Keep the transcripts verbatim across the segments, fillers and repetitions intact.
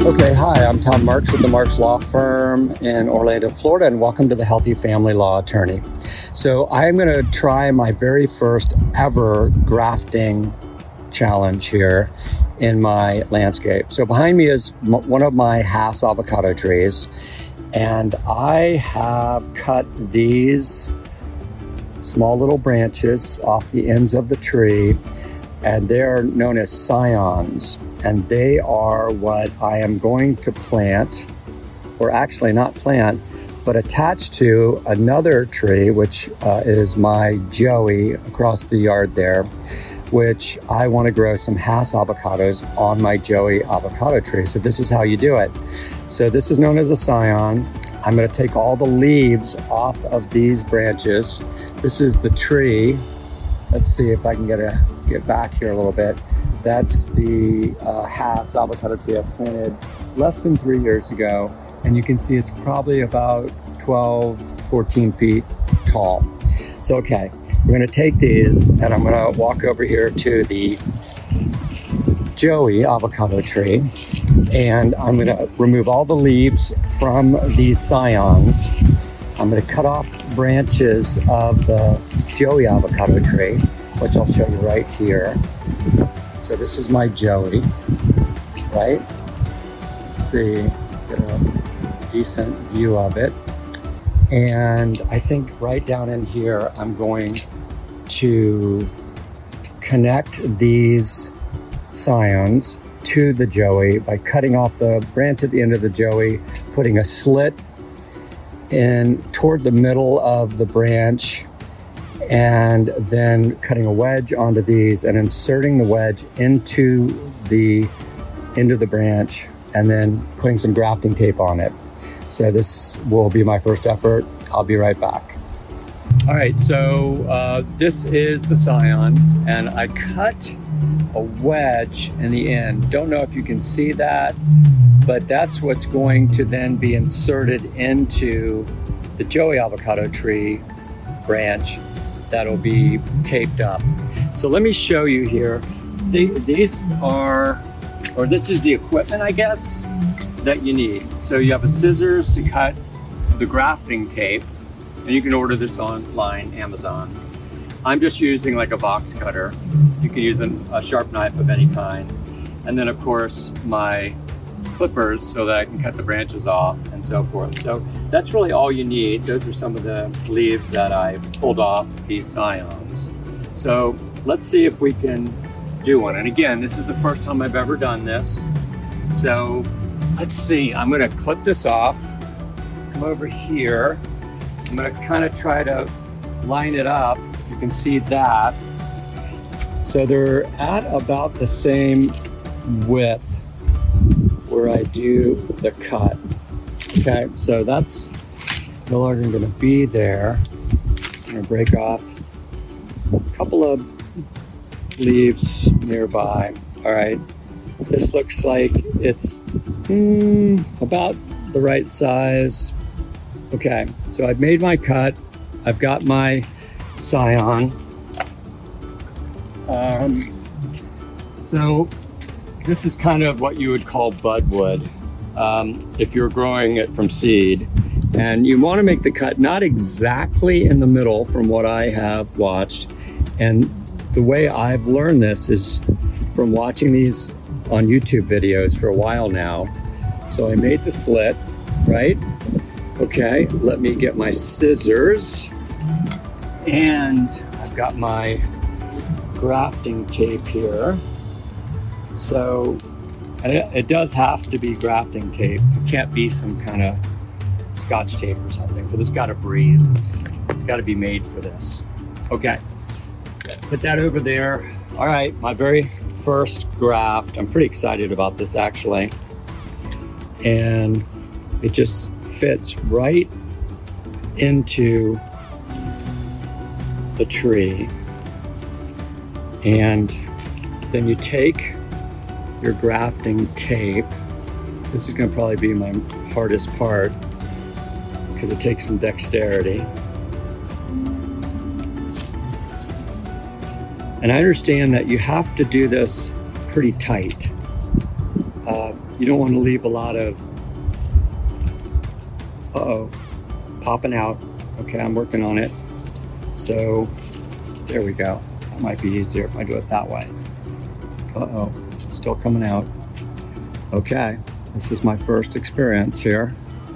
Okay, hi, I'm Tom Marks with the Marks Law Firm in Orlando, Florida, and welcome to the Healthy Family Law Attorney. So I'm going to try my very first ever grafting challenge here in my landscape. So behind me is m- one of my Hass avocado trees, and I have cut these small little branches off the ends of the tree, and they're known as scions. And they are what I am going to plant, or actually not plant, but attach to another tree, which uh, is my Joey across the yard there, which I want to grow some Hass avocados on my Joey avocado tree. So this is how you do it. So this is known as a scion. I'm going to take all the leaves off of these branches. This is the tree. Let's see if I can get a get back here a little bit. That's the uh, Hass avocado tree I planted less than three years ago. And you can see it's probably about twelve, fourteen feet tall. So, okay, we're gonna take these and I'm gonna walk over here to the Joey avocado tree. And I'm gonna remove all the leaves from these scions. I'm gonna cut off branches of the Joey avocado tree, which I'll show you right here. So this is my Joey, right? Let's see, get a decent view of it. And I think right down in here, I'm going to connect these scions to the Joey by cutting off the branch at the end of the Joey, putting a slit in toward the middle of the branch, and then cutting a wedge onto these and inserting the wedge into the into the branch, and then putting some grafting tape on it. So this will be my first effort. I'll be right back. All right, so uh, this is the scion, and I cut a wedge in the end. Don't know if you can see that, but that's what's going to then be inserted into the Joey avocado tree branch that'll be taped up. So let me show you here. These are, or this is the equipment, I guess, that you need. So you have a scissors to cut the grafting tape, and you can order this online, Amazon. I'm just using like a box cutter. You can use an, a sharp knife of any kind. And then of course my clippers so that I can cut the branches off and so forth. So that's really all you need. Those are some of the leaves that I pulled off these scions. So let's see if we can do one. And again, this is the first time I've ever done this. So let's see, I'm gonna clip this off, come over here. I'm gonna kind of try to line it up. You can see that. So they're at about the same width where I do the cut. Okay, so that's no longer gonna be there. I'm gonna break off a couple of leaves nearby. All right, this looks like it's mm, about the right size. Okay, so I've made my cut. I've got my scion. Um, so this is kind of what you would call budwood um, if you're growing it from seed. And you want to make the cut not exactly in the middle from what I have watched. And the way I've learned this is from watching these on YouTube videos for a while now. So I made the slit, right? Okay, let me get my scissors. And I've got my grafting tape here. So and it, it does have to be grafting tape. It can't be some kind of Scotch tape or something, because it's got to breathe. It's got to be made for this. Okay, put that over there. All right, my very first graft. I'm pretty excited about this actually. And it just fits right into the tree. And then you take your grafting tape. This is going to probably be my hardest part because it takes some dexterity. And I understand that you have to do this pretty tight. Uh, you don't want to leave a lot of, uh-oh, popping out. Okay, I'm working on it. So there we go. That might be easier if I do it that way. Uh-oh, still coming out. Okay, this is my first experience here.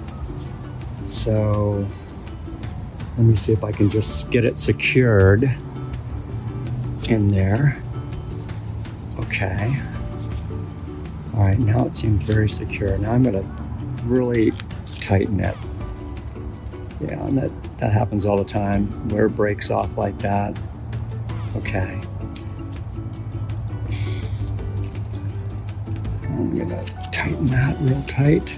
So let me see if I can just get it secured in there. Okay. All right, now it seems very secure. Now I'm gonna really tighten it. Yeah, and that, that happens all the time, where it breaks off like that. Okay. I'm gonna tighten that real tight.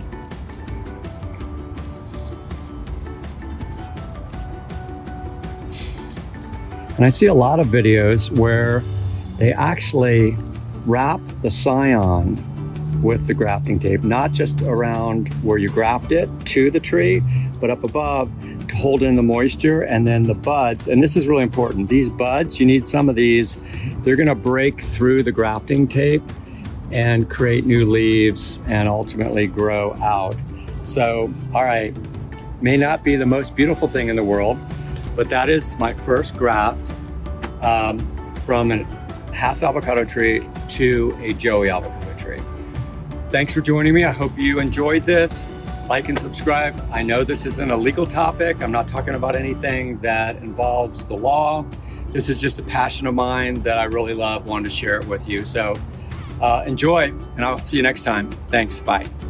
And I see a lot of videos where they actually wrap the scion with the grafting tape, not just around where you graft it to the tree, but up above to hold in the moisture, and then the buds. And this is really important. These buds, you need some of these. They're gonna break through the grafting tape and create new leaves and ultimately grow out. So, all right, may not be the most beautiful thing in the world, but that is my first graft um, from a Hass avocado tree to a Joey avocado tree. Thanks for joining me. I hope you enjoyed this. Like and subscribe. I know this isn't a legal topic. I'm not talking about anything that involves the law. This is just a passion of mine that I really love, wanted to share it with you. So uh, enjoy, and I'll see you next time. Thanks, bye.